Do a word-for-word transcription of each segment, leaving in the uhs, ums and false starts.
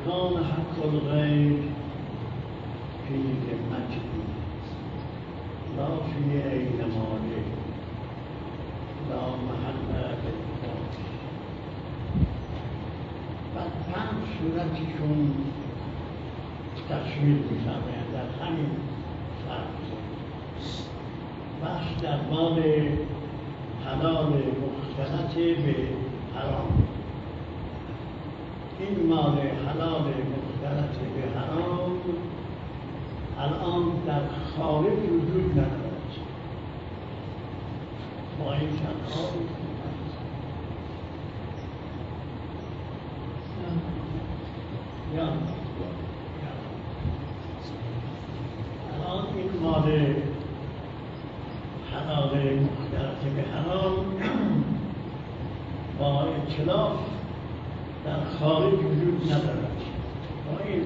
کان حق الغیب فی ذمته لا فی عین ماله لا محل للخاص. و پنج صورتشون تشویق می‌فرمایند در همین فرض. بخش در باب حلال مختلط به حرام. این مال حلال مختلط به حرام الان در خارج وجود ندارد. با این تنها یا الان این مال حلال مختلط به حرام با اطلاف در خارج وجود ندارد. با این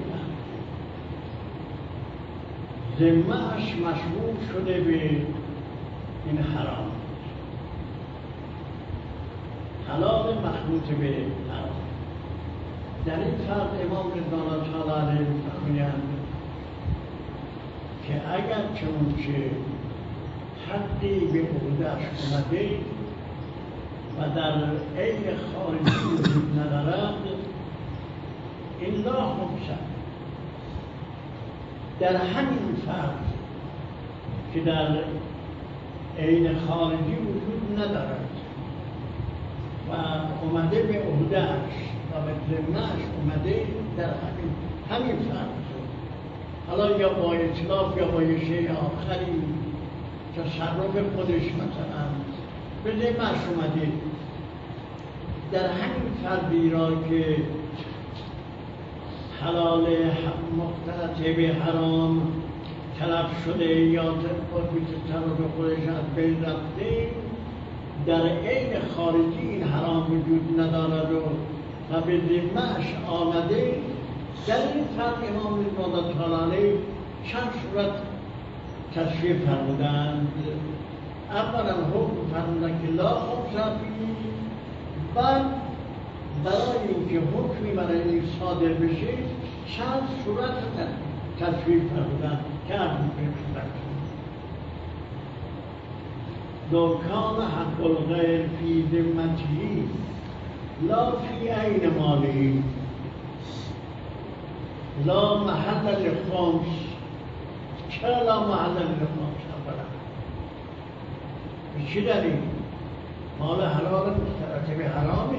ذمه‌اش مشمول شده به این حرام، حلال مخلوط به حرام. در این فرق امام رضوان الله علیه می‌فرمایند که اگر چنانچه حدی به عهده‌اش اومده و در عین خارجی وجود ندارد، این لا خمسه در همین فرض که در عین خارجی وجود ندارد و اومده به عهده‌اش و به ذمه‌اش اومده، در همین همین فرض حالا یا با اطلاف یا با یه شیء آخری تصرف خودش مثلا به ذمه‌اش اومده، در همین فردی را که حلال مختلط به حرام طلب شده یا تصرف خودش از بین رفته، در عین خارجی این حرام وجود ندارد و به ذمه‌اش آمده. در این فرق امام رضوان الله علیه چند صورت تشریح فرمودند. اولا حکم فرمودند که لا خمسه فیه، بعد برای اینکه حکمی برای این صادر بشه چند صورت تشریح فرمودند که عرض می‌کنم. لو کان حق الغیر فی ذمته لا فی عین ماله لا محل للخمس. چرا لا محل للخمس؟ اولا به چی دلیل؟ مال حلال مختلط به حرامه.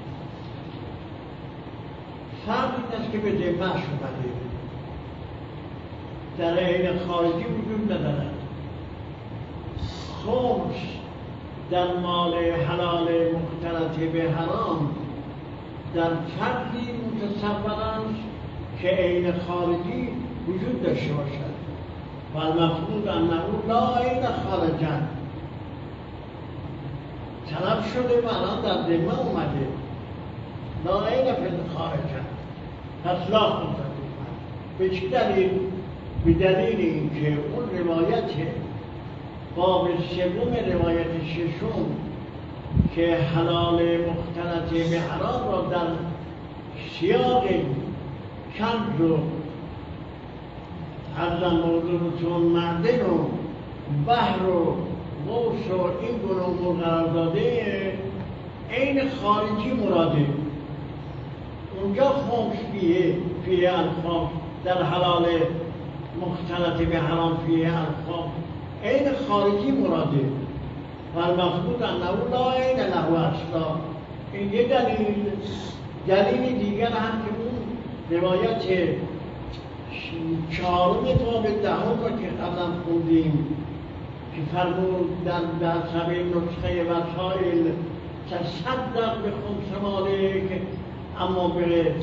فرق این است که به ذمه‌اش اومده، در عین خارجی وجود ندارد. خمس در مال حلال مختلط به حرام در فردی متصور است که عین خارجی وجود داشته باشد و المفروض انه لا عین خارجا طلب شده و الان در ذمه اومده، لا عین فی خارجا، پس لا خمسه. به چه دلیل؟ به دلیل اینکه اون روایت باب سوم روایت ششم که حلال مختلط به حرام را در سیاق کند و عرضم موضوعتون معدن و بحر و موس و این گونه امور قرار داده، عین خارجی مراده. اونجا خمس فیه فیه الخمس، در حلال مختلط به حرام فیه الخمس، عین خارجی مراده و المفروض انه لا عین له اصلا. این یه دلیل. دلیل دیگر هم که اون روایت چهارم تا به دهم را که قبلا خوندیم که فرمود در در سبیل نسخه وسائل تصدق به خمس مالک، اما به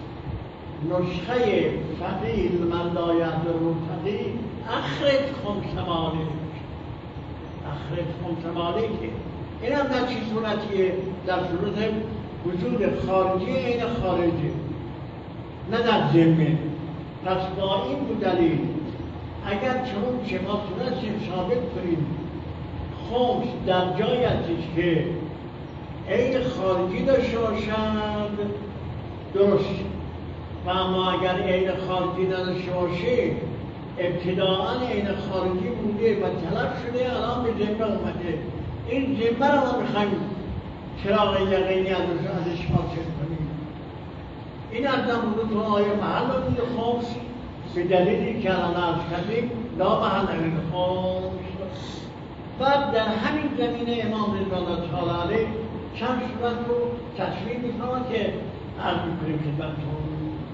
نسخه فقیل من لا یحضر فقیل اخرج خمس مالک، اخرج خمس مالک. این هم در چی صورتیه؟ در صورت وجود خارجی این خارجی، نه در ذمه. پس با این دو دلیل اگر چون که ما تونستیم ثابت کنیم خمس در جای هستش که عین خارجی داشته باشند، درست. و اما اگر عین خارجی نداشته باشه ابتداعا عین خارجی بوده و طلب شده الان به ذمه اومده، این ذمه رو ما میخوایم چراغ یقینی ازش حاصل کنیم. این از نمونه تو آیه محل بوده خمس به دلیلی که الان عرض کردیم لا محل این خمس. بعد در همین زمینه امام رضوان الله تعالی علیه چند صورت رو تصویر میکنم که عرض میکنیم خدمتتون.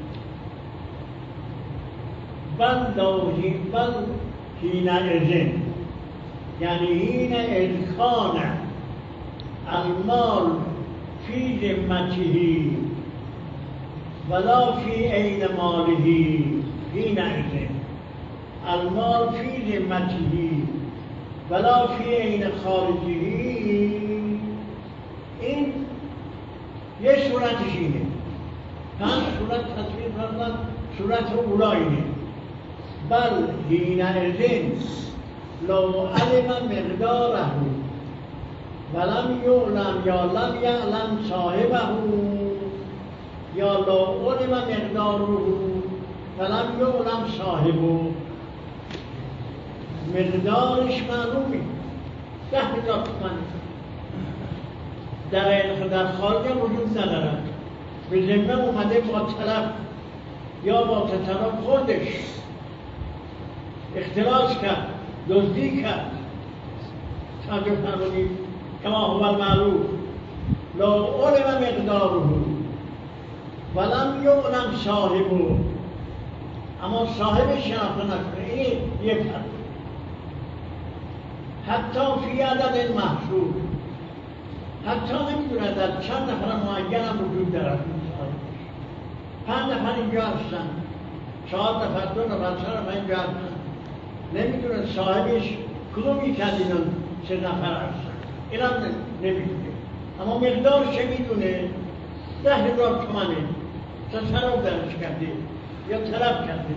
بل لوحی بل حین اذن یعنی حین ادخان المال فی ذمته ولا فی عین ماله. حین اذن المال فی ذمته ولا فی عین خارجه. این یه صورتش اینه. پنج صورت تصویر کردن، صورت اولا اینه. بل حین اذن لو علم مقداره ولم یعلم یا لم یعلم صاحبه یا لو علم مقداره ولم یعلم صاحبه. مقدارش معلومه ده هزار تومان در در خارج وجود ندارد، به ذمه اومده با طلب یا با طلب خودش اختلاس کرد، دزدی کرد. توجه فرمودید کما هو المعروف لا علم مقداره ولم یعلم صاحبه، اما صاحبش شناخته نشده. این یک حد. حتی فی عدد محصور، حتی نمیدونه در چند نفر معین هم وجود دارد. پنج نفر اینجا هستن، چهار نفر، دو نفر، سه نفر اینجا هستن، نمیدونه صاحبش کدوم یک از اینا سه نفر هستن. این هم نمیدونه، اما مقدارش میدونه. ده هزار تومنه تصرف درش کرده یا طلب کرده.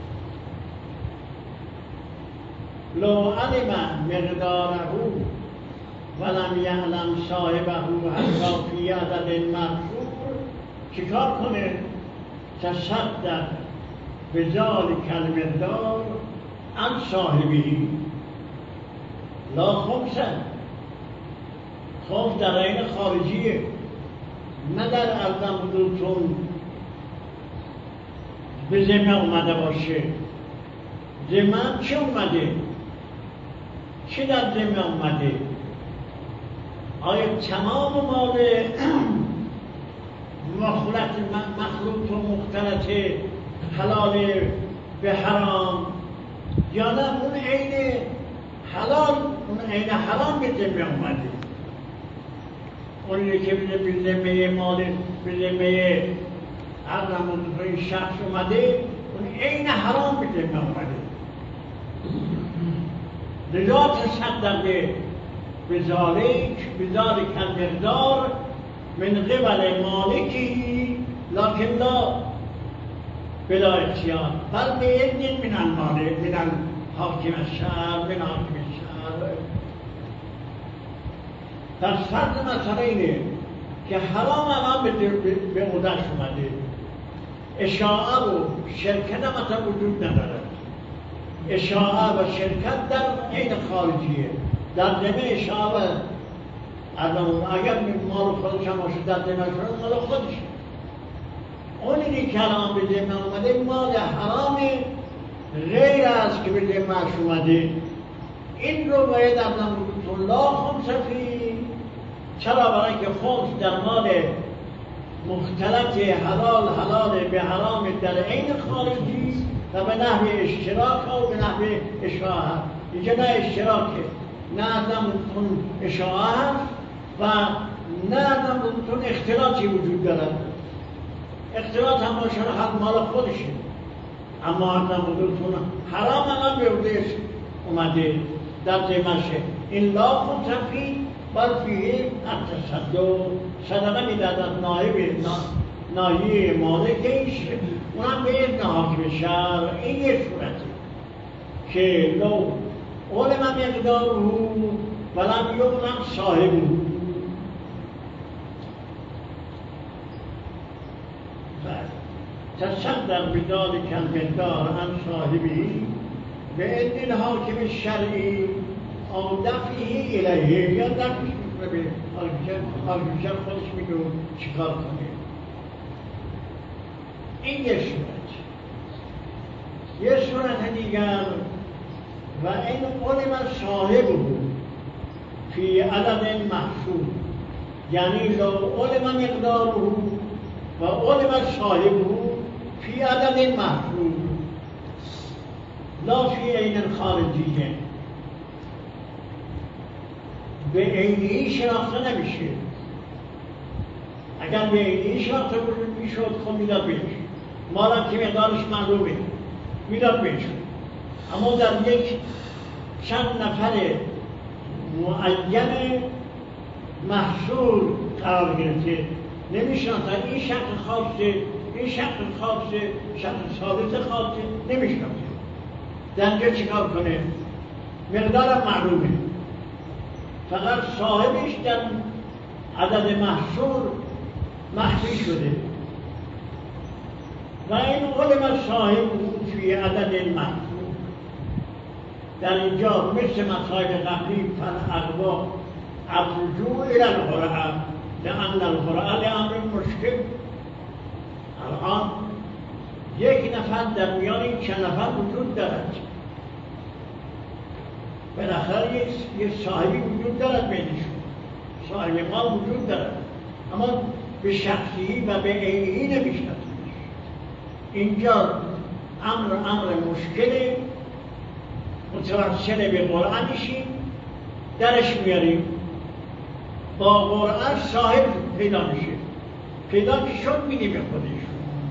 لو علم مقداره ولم یعلم صاحبه حتی فی عدد محصور، چیکار کنه؟ تصدق بذالک المقدار عن صاحبه لا خمسه. خمس در عین خارجیه، نه در ارزم حدودتون به ذمه اومده باشه. ذمه هم چه اومده؟ چه در ذمه اومده؟ آیا تمام مال مخلوط مخلوط و مختلط حلال به حرام، یا نه اون عین حلال، اون عین حرام به ذمه اومده؟ اونی که به ذمه مال، به ذمه عرضم این شخص اومده، اون عین حرام به ذمه اومده. لذا تصدق بذالک بذالک المقدار من قبل مالکی لکن لا بلا اختیار بل باذن من المالک من الحاکم الشرع من حاکم الشرع. پس فرض مسئله اینه که حرام الان به عهده‌اش اومده، اشاعه و شرکت هم اصلا وجود ندارد. اشاعه و شرکت در عین خارجیه. در ذمه اشاعه و اگر مال خودش هم باشه در ذمه شده مال خودشه. اونی که الان به ذمه اومده مال حرام غیر از که به ذمه‌اش اومده. این رو باید از نمود لا خمسه فی. چرا؟ برای که خمس در مال مختلط حلال حلال به حرام در عین خارجی و به نحو اشتراک و به نحو اشاعه. اینجا نه اشتراکه، نه نمودتون اشاعه هست و نه نمودتون اختلاطی وجود دارد. اختلاط هم باشه حق مال خودشه، اما نمودتون حرام الان به عهده‌اش اومده در ذمه‌شه. این لا خمسه فی بل فیه التصدق، صدقه میداد از نایب ناحیه مالکش، اونم به اذن حاکم شرع. این یه صورته که لو علم مقداره ولم یعلم صاحبه. تصدق بدال کن مقدار عن صاحبی به عد الحاکم الشرعی او دفعه الیه، یا دفعش میکنه به حاکم خودش میگه چیکار کنه. این یه صورت. یه صورت دیگر و این علم صاحب بود فی عدد محسوب، یعنی لو علم مقداره و علم صاحبه فی عدد محسوب لا فی عین خارجیه، به عینی شناخته نمیشه. اگر به عینی شناخته میشد خب میداد بهش، ما را که مقدارش معلومه میداد بهش، اما در یک چند نفر معین محصول قرار گرفته، نمیشناختن این شخص خاصه، این شخص خاصه، شخص ثالث خاصه، نمیشناخته. در اینجا چیکار کنه؟ مقدارم معلومه، فقط صاحبش در عدد محصول مخفی شده و این علم صاحب فی عدد محصول. در اینجا مثل مسائل قبلی فالاغوا الرجوع الی القرآن لأن القرآن لأمر مشکل. الان یک نفر در میان این چند نفر وجود دارد، بالاخره یک صاحبی وجود دارد بینشون، صاحب مال وجود دارد، اما به شخصی و به عینی نمیشناسیمش. اینجا امر امر مشکل متوسل به قرآن میشیم، درش میاریم، با قرآن صاحب پیدا میشه، پیدا که شد میدیم به خودش.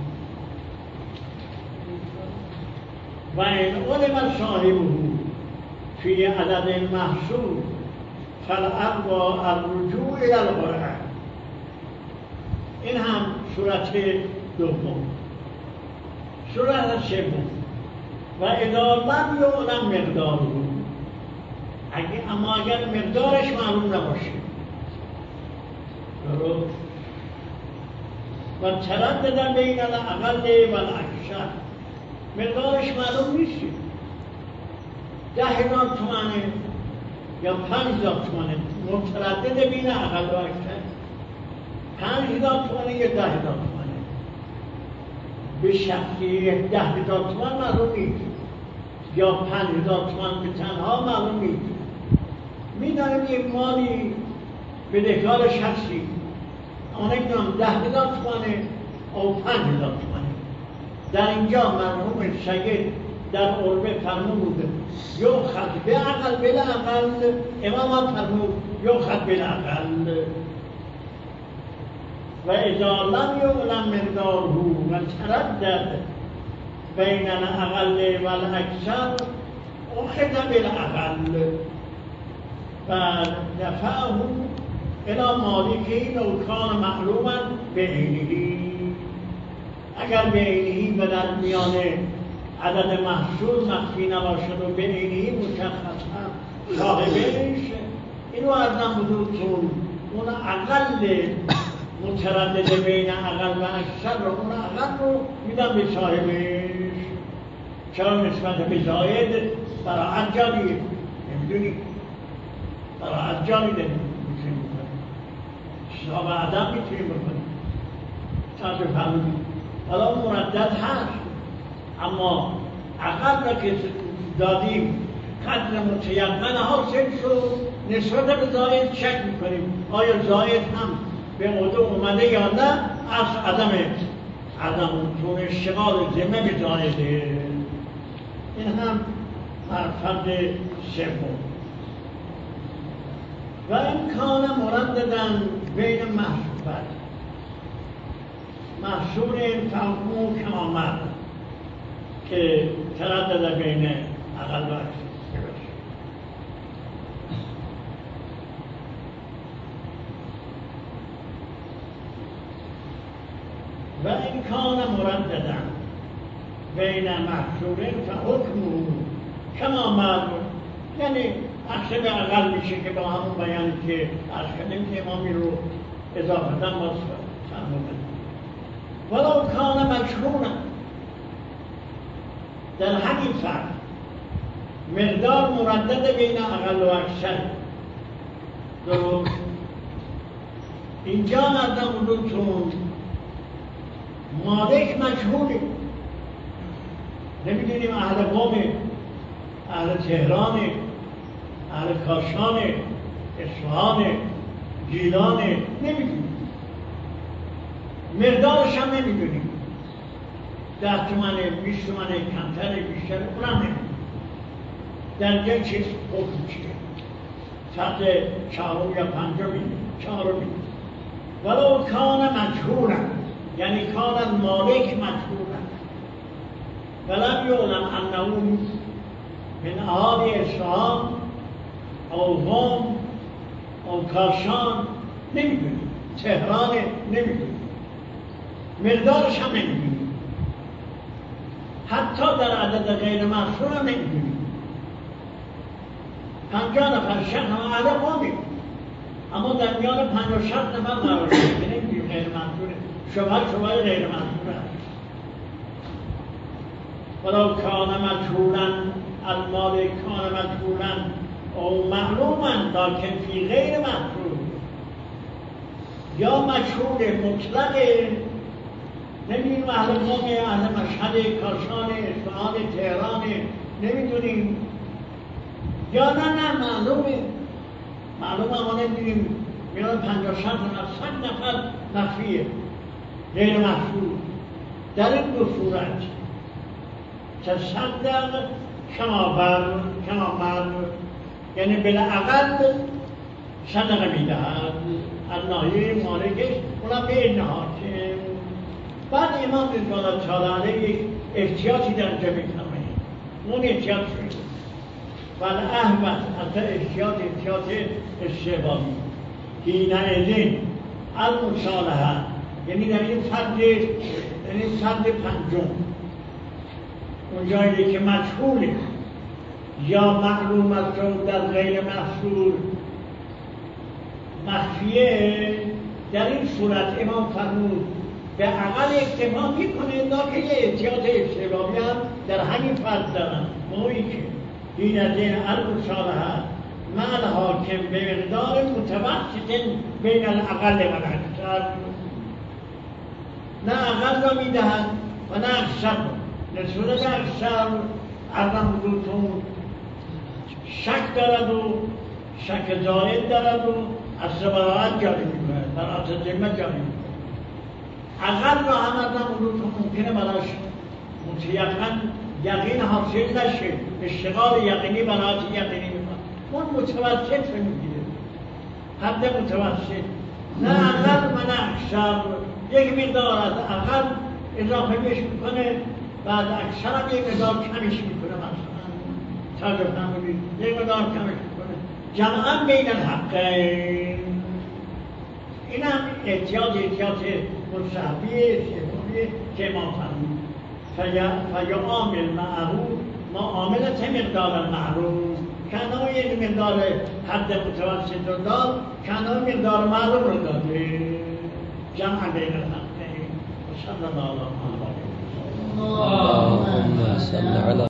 و این علم صاحبه فی عدد محسوب فالاغوا الرجوع الی القرآن. این هم صورت دوم. صورت سوم و اذا لم یعلم مقداره، اگه اما اگر مقدارش معلوم نباشه و تردد بین الاقل و الاکثر، مقدارش معلوم نیست، ده هزار تومنه یا پنج هزار تومنه، متردد بین اقل و اکثر، پنج هزار تومنه یا ده هزار تومنه. به شخصی ده هزار تومن معلوم نیست یا پنج هزار تومن به تنها معلوم نیست. میدانیم یک مالی بدهکارش هستی، اما نمیدونم ده هزار تومنه او پنج هزار تومنه. در اینجا مرحوم سید در عربه فرمود یؤخذ بعقل بالاقل، امام فرمود یؤخذ بالاقل. و اذا لم یعلم مقداره و تردد بین الاقل و الاکثر اخذ بالاقل و دفعه الی مالکه لو کان معلوما بعینه. اگر به عینه و در میان عدد محصول مخفی نباشد و به عینه مشخصا صاحبش، اینو ارزم بزرگتون اون اقل متردد بین اقل و اکثر رو، اون اقل رو میدم به صاحبش. چرا نسبت به زاید براعت جانیه؟ نمیدونی براعت جانی داریم میتونیم بکنیم، حساب عدم میتونیم بکنیم تا بفهمیم. حالا مردد هست، اما عقل را که دادیم قدر متیقن حاصل شد، نسبت به زاید شک میکنیم آیا زاید هم به قدر اومده یا نه، از عدم عدم چون اشتغال ذمه به زایده. این هم فرد سوم. و امکان مرددن بین محصوبت، محصول این فهمو کم آمد که تردد بین اقل و اکثر. و امکان مرددن بین محصولین فحکمو کم آمد، یعنی اکثر به اقل میشه که با همون بیانی که از کردیم که امامی رو اضافه دن باز فرمودن. ولو کان مجهولا، در همین فرق مقدار مردد بین اقل و اکثر. درست اینجا مردم حضورتون مالک مجهوله، نمیدونیم اهل قومه، اهل تهرانه، اهل کاشانه، اصفهانه، گیلانه، نمیدونیم. مقدارش هم نمیدونیم، ده تومنه، بیست تومنه، کمتره، بیشتره، اونم نمیدونیم. در جای چیز حکم چیه؟ سطح چهارم یا پنجمی، چهارمی. ولو کان مجهولا، یعنی کان مالک مجهولا ولم یعلم انه من اهالی اصفهان او قم او کاشان، نمیدونیم. تهران نمیدونیم، مقدارش هم نمیدونیم، حتی در عدد غیر محصور هم نمیدونیم. پنجاه نفر شخص هم اهل قومیم، اما در میان پنجاه و شصت نفر قرار داریم، نمیدونیم غیر محصوره، شبه شبه غیر محصوره هست. ولو کان مجهولا المالک کان مجهولا او معلوما لکن فی غیر محصور، یا مجهول مطلقه، نمیدونیم اهل قومه، اهل مشهد، کاشان، اصفهان، تهران، نمیدونیم. یا نه نه معلومه، معلومه اما نمیدونیم. میان پنجاه شصت نفر، صد نفر مخفیه، غیر محصول. در این دو صورت تصدق کما بر کما بر، یعنی بالاقل صدقه میدهد الناحیه مالکش، اونم به این نهاد. بعد امام رضوان الله تعالی علیه یک احتیاطی در اینجا می‌فرماید، اون احتیاط شده ولی احمد از احتیاط احتیاط استحبابی حینئذ المصالحه، یعنی در این فرد، یعنی فرد پنجم، اون جایی که مجهوله یا معلوم است و در غیر محصول مخفیه، در این صورت امام فرمود به عقل اکتفا میکنه، لیکن یه احتیاط استحبابی هم در همین فرد دارن. مویی که این از این المصالحه مع الحاکم به مقدار متوسط بین الاقل و الاکثر، نه اقل را میدهند و نه اکثر. نسبت به اکثر ارزم حضورتون شک دارد و شک زائد دارد و از براعت جاری میکنه، براعت ذمه جاری میکنه. اقل را هم ارزم حضورتون ممکنه براش متیقن یقین حاصل نشه، اشتغال یقینی براعت یقینی میکنه. اون متوسط رو میگیره، حد متوسط، نه اقل و نه اکثر. یک مقدار از اقل اضافه میش میکنه، بعد اکثر هم یک مقدار کمش میکنه، مثلا تاجب نمونید یک مقدار کمش میکنه، جمعا بین الحقین. این هم احتیاط احتیاط مستحبی استحبابی که ما فرمود. فیعامل معروف معاملت مقدار معروف، کنای یک مقدار حد متوسط رو داد، کنای مقدار معروف رو داده، جمع بین الحقین. صلی الله علیه و آله. اللهم صل علی